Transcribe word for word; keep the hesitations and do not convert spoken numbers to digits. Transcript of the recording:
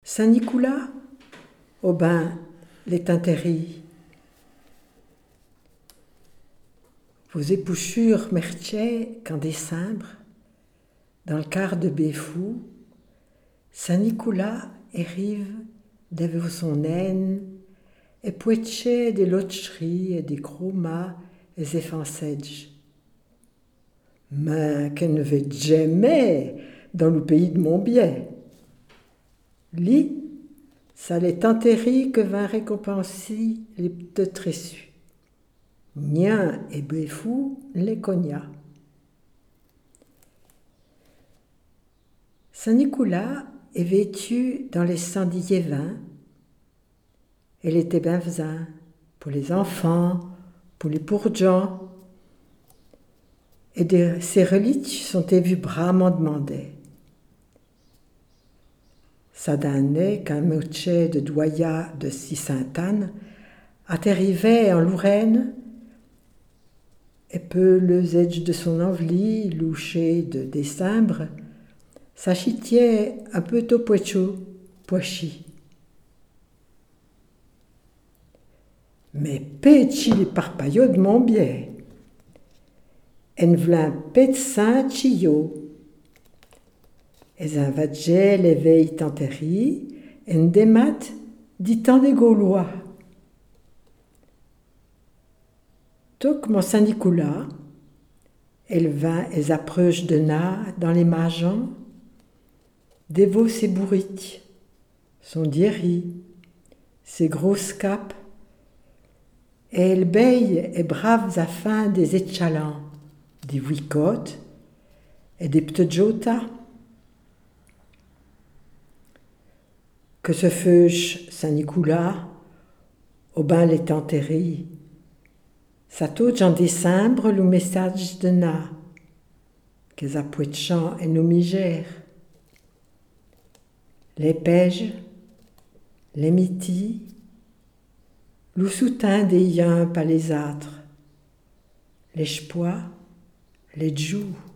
Saint-Nicolas, oh ben, les tinteries. Vos épouchures merchaient qu'en décembre, dans le quart de Béfou, Saint-Nicolas arrive devant son naine et poetche des lotcheries et des gros mâts et des fansedges. Mais qu'elle ne va jamais dans le pays de mon biais. Li, ça les tinteries que vint récompenser les petites reçues. Nien et Béfou les cogna. Saint-Nicolas est vêtu dans les sangliers vins. Elle était bien faisant pour les enfants, pour les bourgeons. Et de, ses reliques sont vues bravement demandées. Ça donnait qu'un mochet de doya de Sainte-Anne atterrivait en Lorraine et peu le edge de son enveli, louché de décembre, s'achitiait un peu au poicho, poichi. Mais péchi les parpaillots de mon biais. En v'lin pet saint chio. Et un vadget l'éveil tanterie, en démat dit tant des Gaulois. Toc mon Saint-Nicolas, elle vint et approche de na dans les magens, dévot ses bourriques, son dierry, ses grosses capes, et elle baille et braves à fin des échalants, des wicottes et des petites jotas. Que ce feuche Saint-Nicolas, au bain les tanteries, ça touche en décembre le message de na, qu'elles apouetchant et nous migèrent. Les pèges, les mitis, le soutien des yens pas les âtres, les chpois, les joues.